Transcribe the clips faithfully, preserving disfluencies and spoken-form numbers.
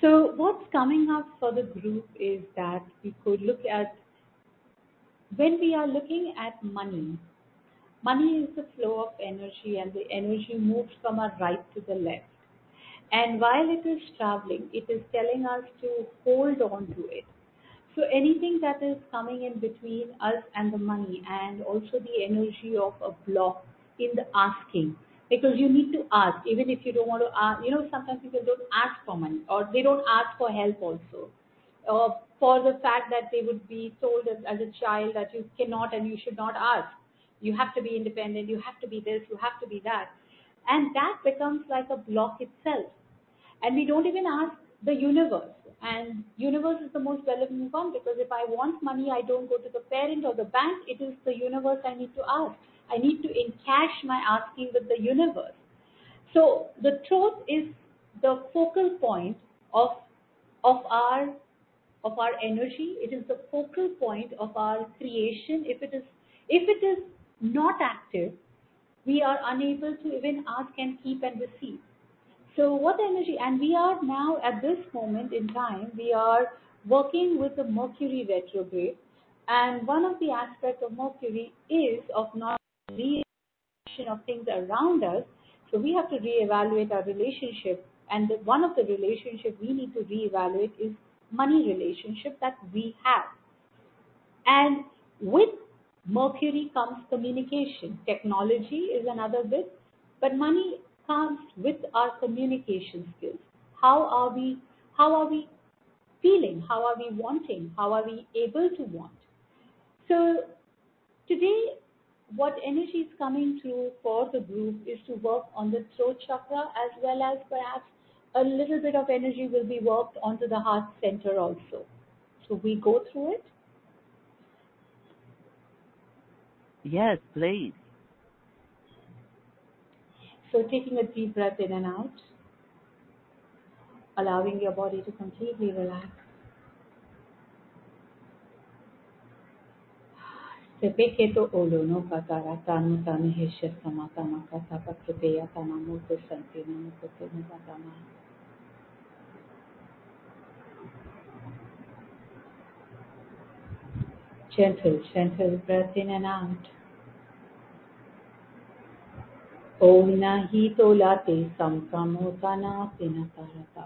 So, what's coming up for the group is that we could look at when we are looking at money. Money is the flow of energy, and the energy moves from our right to the left. And while it is traveling, it is telling us to hold on to it. So anything that is coming in between us and the money, and also the energy of a block in the asking, because you need to ask, even if you don't want to ask. You know, sometimes people don't ask for money, or they don't ask for help also, uh, for the fact that they would be told as, as a child that you cannot and you should not ask. You have to be independent, you have to be this, you have to be that. And that becomes like a block itself. And we don't even ask the universe. And universe is the most relevant one, because if I want money, I don't go to the parent or the bank. It is the universe I need to ask. I need to encash my asking with the universe. So the truth is the focal point of of our of our energy. It is the focal point of our creation. If it is if it is not active, we are unable to even ask and keep and receive. So what energy, and we are now at this moment in time, we are working with the Mercury retrograde, and one of the aspects of Mercury is of not re-evaluation of things around us. So we have to reevaluate our relationship, and the, one of the relationship we need to reevaluate is money relationship that we have. And with Mercury comes communication. Technology is another bit, but money comes with our communication skills. How are we? How are we feeling? How are we wanting? How are we able to want? So today, what energy is coming through for the group is to work on the throat chakra, as well as perhaps a little bit of energy will be worked onto the heart center also. So we go through it. Yes, please. So taking a deep breath in and out, allowing your body to completely relax. Sepeketo olo no katara tanu tanu hesha samata makata pakruteya tanamuto santina mukoto mugatama. Gentle, gentle breath in and out. Om nahi tolate samkamotana pinatarata.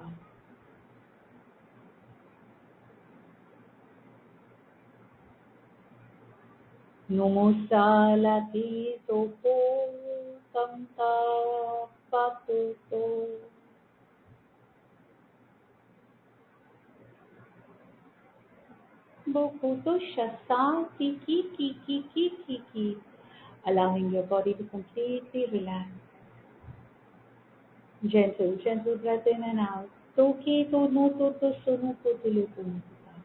Numusalati topo samta paputo. Bokuto shasa kiki kiki kiki kiki. Allowing your body to completely relax. Gentle, gentle breath in and out. Toke to no to to sono to to lo to no.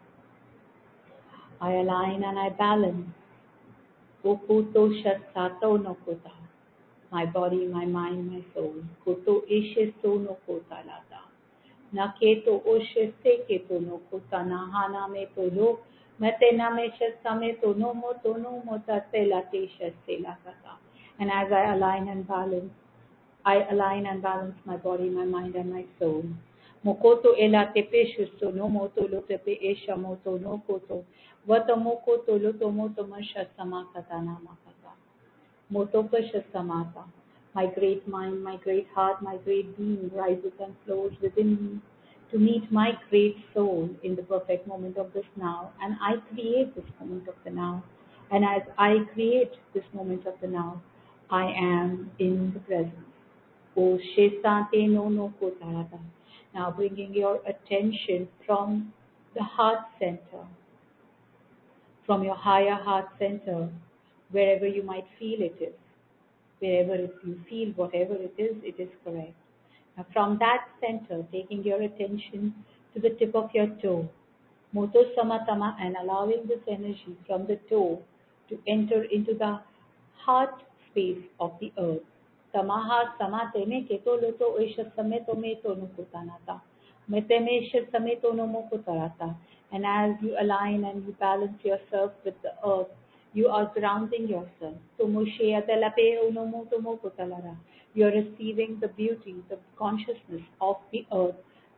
I align and I balance. Bokuto shasa to no kota. My body, my mind, my soul. Koto ishe so no kota lata. Naketo oshe seketo no kota nahana me to lo. Matena me shasame to no mo to no mo ta se la te shase la kata. And as I align and balance, I align and balance my body, my mind, and my soul. Mokoto ela tepe shusto no moto lo tepe esha moto no koto. Vata mokoto lo to moto masha samakata namakata. Moto pasha samata. My great mind, my great heart, my great being rises and flows within me to meet my great soul in the perfect moment of this now. And I create this moment of the now. And as I create this moment of the now, I am in the present. O Shesante no no Kotarata. Now bringing your attention from the heart center, from your higher heart center, wherever you might feel it is, wherever it, you feel whatever it is, it is correct. Now from that center, taking your attention to the tip of your toe, Moto Samatama, and allowing this energy from the toe to enter into the heart space of the earth. Tamaha samateme keto loto esha sameto meto no kutanata. Metemesha sameto no mokutarata. And as you align and you balance yourself with the earth, you are grounding yourself. Tomoshea telape unomo tomo kutalara. You are receiving the beauty, the consciousness of the earth.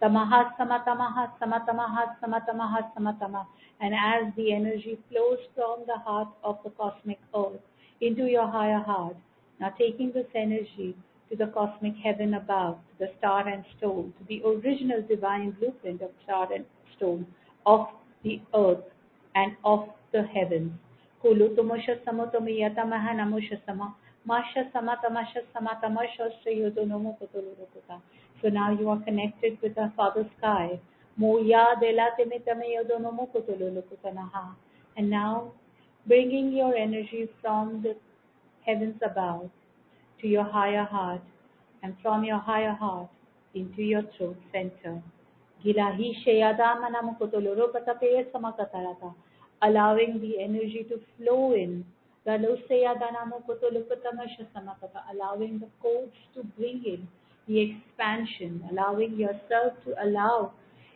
Tamaha samatamaha samatamaha samatamaha samatamaha. And as the energy flows from the heart of the cosmic earth into your higher heart, now taking this energy to the cosmic heaven above, to the star and stone, to the original divine blueprint of star and stone, of the earth and of the heavens. Kulu tumusha samotomiyata mahanamusha sama. Masha samatamasha samatamasha sriyudunomu kutulurukuta. So now you are connected with the Father Sky. Moya delatimitamiyudunomu kutulurukutanaha. And now bringing your energy from the heavens above to your higher heart, and from your higher heart into your throat center. Gilahi sheyadamana mukutulurukatapeya samakatarata. Allowing the energy to flow in. Allowing the codes to bring in the expansion, allowing yourself to allow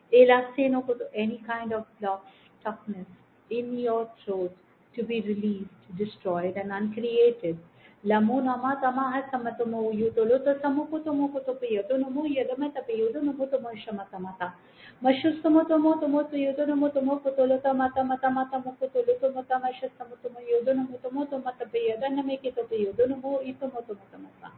any kind of block, stuckness in your throat to be released, destroyed, and uncreated. Lamuna matamaha samatomo yutolota samukutomukuto peyotonomu yadamata peyotonomutomo shamatamata. Mashusamotomotomoto yodonomotomoto tolota mata mata mata mokotoloto mata mashasamotomo yodonomotomoto mata peyadanamekito peyodonomo itomotomotomata.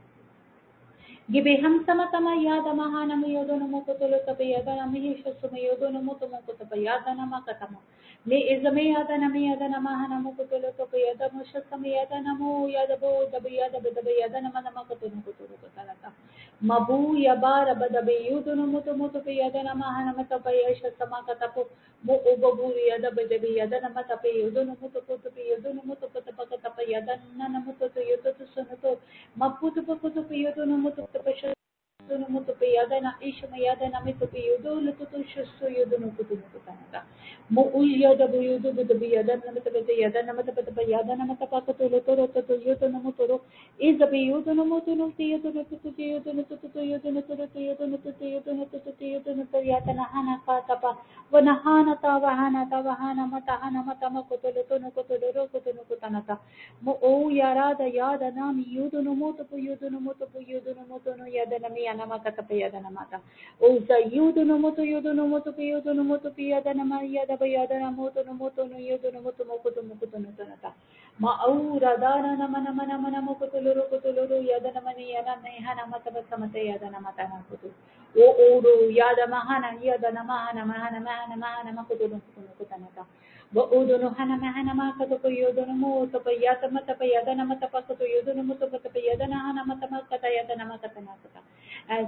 Gibeham samatama yadamaha namayodonomo kotolota peyadanamihisha sumayodonomotomo kotopayadana katamo. Me izame yadanami yadanamaha namokotoloto peyadamo shasameyadanamo yadabo dabayadabe dabayadanamanama kotonokotonokotalata. Mabu yabara badabe yudonomoto moto peyadanamaha namatapayasha samakatapo mo obaburi yadabe dabe yadanamata peyodonomoto koto peyodonomoto kotapakatapa yadananamoto yototo sonoto maputo pokoto peyodonomoto tapasha Muto Payadana Ishamayadana Mitopiyodo, Lutushus Yodono Kutunukanata. Mo Uyada Buyudu with the Biyadan Namatayadana Matapayadana Matapakato Lotoro to Yodono Motoro is the Biyudono Motono Theodon to Theodon to Theodon to Theodon to Theodon to Theodon to Yatana Hana Katapa, Vanahana Tavahana Tavahana Matahana Matamakoto Lotono Kotoro Kotonukutanata. Mo Yarada Yada Nami Yudono Moto Yudono Moto Yudono Motono Yadanami. Namakatapayadanamata. Oza yudo no moto yudo no moto yudo no moto piyadanama yada bayadana moto no moto no yudo no moto mokoto mokoto no tanata. Ma aura dana namana mana mana mokoto loro koto loro yadana mani yana nehana matabasa mata yadana matana koto. O oro yada mahana yadana mahana mahana mahana mahana makoto no koto tanata. Ba odo no hana mahana makato yudo no moto payata mata payadana mata pakoto yudo no moto pata payadana hana mata makata yadana makatana kata. As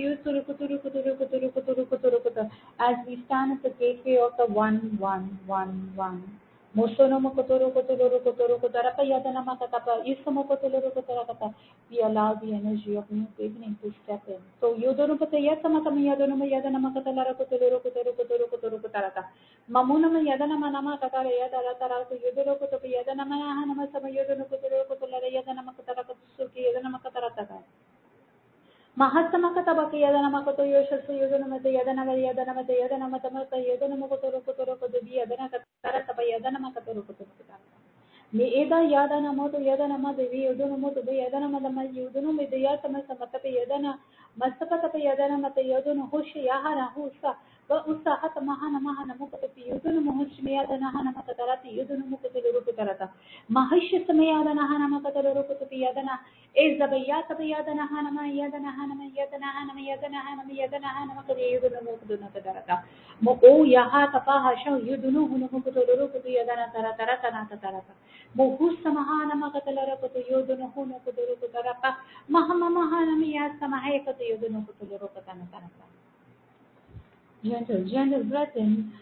as we stand at the gateway of the one, one, one, one. Mosonomo kotoro kotoro kotoro kotara payadana makatapa isomo kotoro kotara kata. We allow the energy of new beginning to step in. So yodono patayata matamayadano mayadana makatalara kotoro kotoro kotoro kotoro kotarata. Mamuna mayadana manama katara yadara tara to yodoro kotopiyadana manahana masamayodono kotoro kotolara yadana makatara kotosuki yadana makatarata. Mahasamakata Yadana Makoto Yosha Yodana Yadana Yadana Yadana Matamata Yadana Mokotoro Kotoro Kotobi Yadana Katarata Yadana Makatoro Kotoro. Meeda Yadana Moto Yadana Madavi Yodano Moto Yadana Madama Yudano Medayatama Samata Yadana Masakata Yadana Mata Yodono Hoshi Yahana Husa Usa Hata Mahana Mahana Mukati Yudano Mohushmiadana Hana Makatarati Yudano Mukatoro Katarata Mahish Samayadana Hana Makatoro Yadana Ezabayata Yadana Hanama Yadana Hanama Yadana Hanama Yadana Hanama Yadana Hanama Yudano Mukuduna Katarata Mo Yahata Pahasha Yudunu Hunukutoro Yadana Taratarata Tarata Mohusa Mahana Makatalara Yodono Hunukutoro Katarapa Mahama Mahana Miyasa Maheka Yodono Kutoro Katanata. Gentle, gentle breath in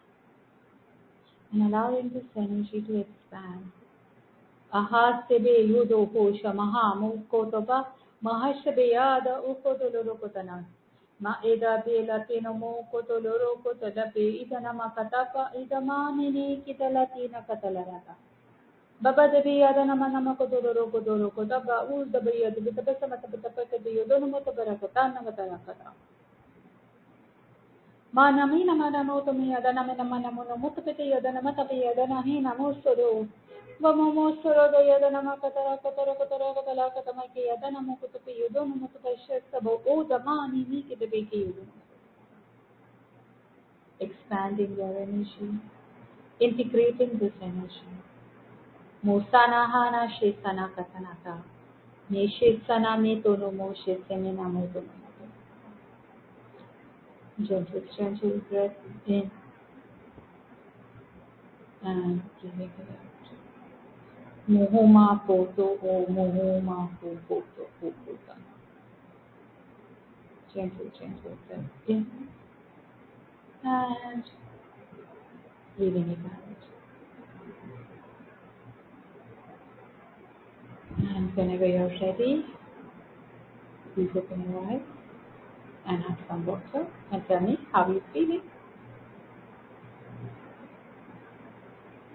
and allowing this energy to expand. Ahasebe yudo kosha maha mukotoba mahashabeyada ukodolorokotana. Maeda bela tino mukotolorokotadabe idana makatapa idamani kitalatina katalarata. Baba debi adana manama kodoro kodoro kodaba udabayad bitabasa matabata yodono motabarakatana matarakata. Manamina mananoto mi adana menamana monomutapete yadana matape yadana hina mosoro. Vamomosoro do yadana makatara katara katara katala katamaki yadana mokutupi yodono mutapasha sabo o damani niki debeki yodono. expanding your energy, integrating this energy. Mosanahana Shesana Katanata. Me Shesana me tono mo Shesene namo tono. Gentle, gentle breath in and breathing it out. Mohoma poto o mohoma po poto po pota. Gentle, gentle breath in and breathing it out. And whenever you're ready, please open your eyes and have some water and tell me how you're feeling.